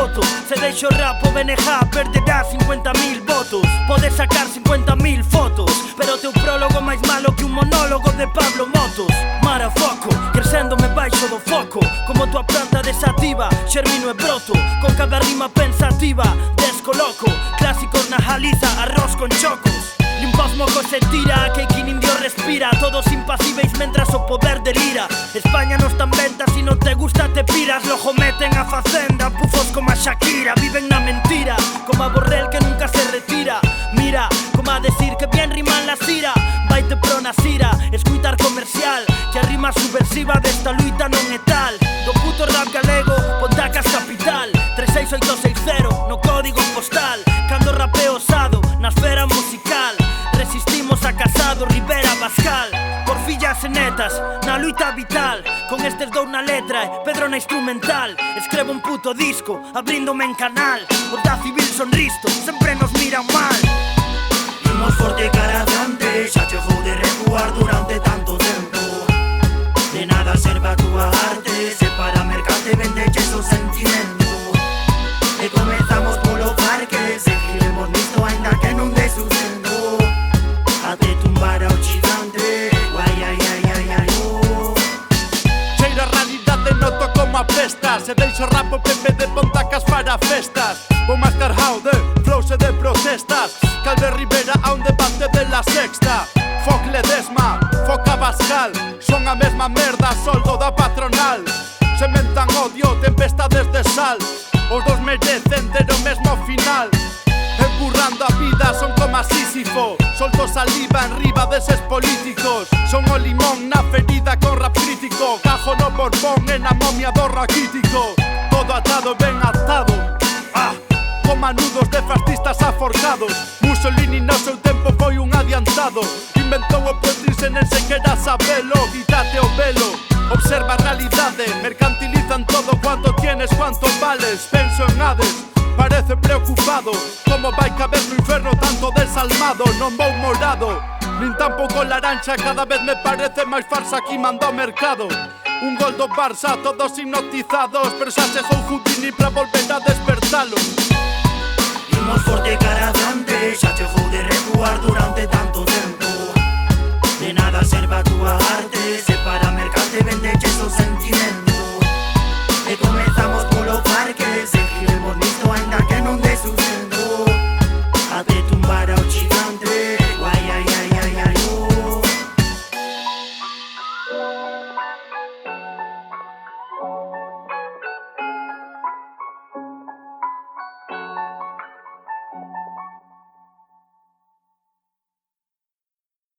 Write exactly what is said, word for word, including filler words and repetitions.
roto. Se deixo o rap o B N J perderá cincuenta mil votos. Podes sacar cincuenta mil fotos, pero teu prólogo máis malo que un monólogo de Pablo Motos. Mara foco, crecéndome baixo do foco, como tua planta desativa, xermino e broto. Con cada rima pensativa, descoloco clásicos na jaliza, arroz con chocos. Limpas mocos se tira, que quien indio respira. Todos impasíveis mentras o poder delira. España no está en venta, si no te gusta te piras. Lojo meten a facenda, pufos como a Shakira. Viven na mentira, como a Borrell que nunca se retira. Mira, como a decir que bien riman la sira. Vaite pro na sira, escuitar comercial, que a rima subversiva desta luita non é tal. Do puto rap galego, Pontacas capital. Tres seis oito seis cero, no código postal. Cando rapeo osado, na esfera musical. Resistimos a Casado, Rivera, Pascal. Por fillas e netas, na luita vital. Con estes dou na letra e Pedro na instrumental. Escrevo un puto disco, abríndome en canal. Os da civil son risto, sempre nos miran mal. Imos forte cara adiante, xa chegou de recuar durante tanto tempo. De nada serve a túa arte, se para mercante vendeches o sentimento. E comezamos polo parque, seguiremos nisto ainda que non de sustento. Até tumbar ao gigante, guai ai ai ai ai oh. Cheiro a realidade, noto como apesta. Se deixo rap o Pepe de Pontacas para festas. Vou máis cargao de flows e de protestas. Calve Rivera a un debate de la sexta. Foc Ledesma, Foca Bascal, son a mesma merda, soldo da patronal. Sementan odio, tempestades de sal. Os dos merecen ter o mesmo final. Empurrando a vida son como a Sísifo. Solto saliva en riba deses políticos. Son o limón na ferida con rap crítico. Cajo no Borbón en a momia do raquítico. Todo atado, ben atado. Ah, con manudos de fascistas aforcados. Mussolini no seu tempo foi un adiantado. Inventou o poetirse nen sequera sabelo. Quítate o velo, observa a realidade. Mercantilizan todo cuanto tienes, cuanto vales. Penso en Hades, parece preocupado. Como vai caber no inferno tanto desalmado. Non vou morado, nin tampouco laranxa. Cada vez me parece máis farsa que manda ao mercado. Un gol do Barça, todos hipnotizados, pero xa chegou Houdini pra volver a despertalos.